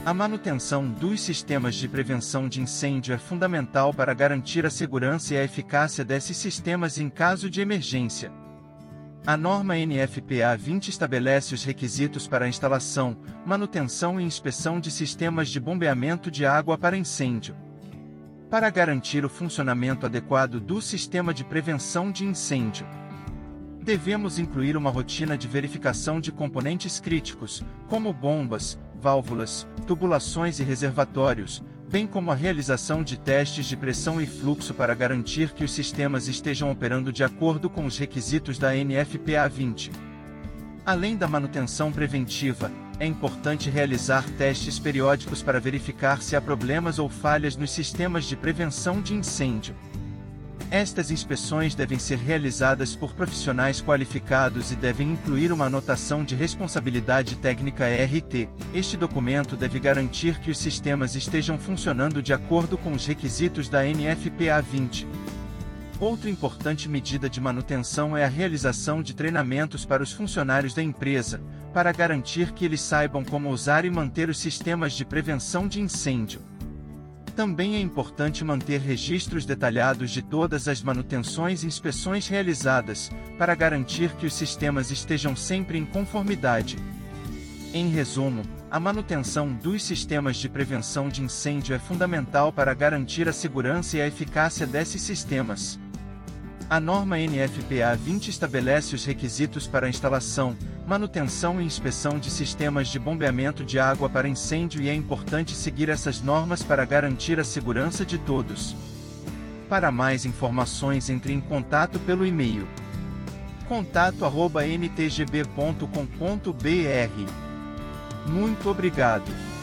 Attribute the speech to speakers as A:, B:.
A: A manutenção dos sistemas de prevenção de incêndio é fundamental para garantir a segurança e a eficácia desses sistemas em caso de emergência. A norma NFPA 20 estabelece os requisitos para a instalação, manutenção e inspeção de sistemas de bombeamento de água para incêndio. Para garantir o funcionamento adequado do sistema de prevenção de incêndio, devemos incluir uma rotina de verificação de componentes críticos, como bombas, válvulas, tubulações e reservatórios, bem como a realização de testes de pressão e fluxo para garantir que os sistemas estejam operando de acordo com os requisitos da NFPA 20. Além da manutenção preventiva, é importante realizar testes periódicos para verificar se há problemas ou falhas nos sistemas de prevenção de incêndio. Estas inspeções devem ser realizadas por profissionais qualificados e devem incluir uma anotação de responsabilidade técnica (RT). Este documento deve garantir que os sistemas estejam funcionando de acordo com os requisitos da NFPA 20. Outra importante medida de manutenção é a realização de treinamentos para os funcionários da empresa, para garantir que eles saibam como usar e manter os sistemas de prevenção de incêndio. Também é importante manter registros detalhados de todas as manutenções e inspeções realizadas, para garantir que os sistemas estejam sempre em conformidade. Em resumo, a manutenção dos sistemas de prevenção de incêndio é fundamental para garantir a segurança e a eficácia desses sistemas. A norma NFPA 20 estabelece os requisitos para a instalação, manutenção e inspeção de sistemas de bombeamento de água para incêndio e é importante seguir essas normas para garantir a segurança de todos. Para mais informações, entre em contato pelo e-mail contato@mtgb.com.br. Muito obrigado.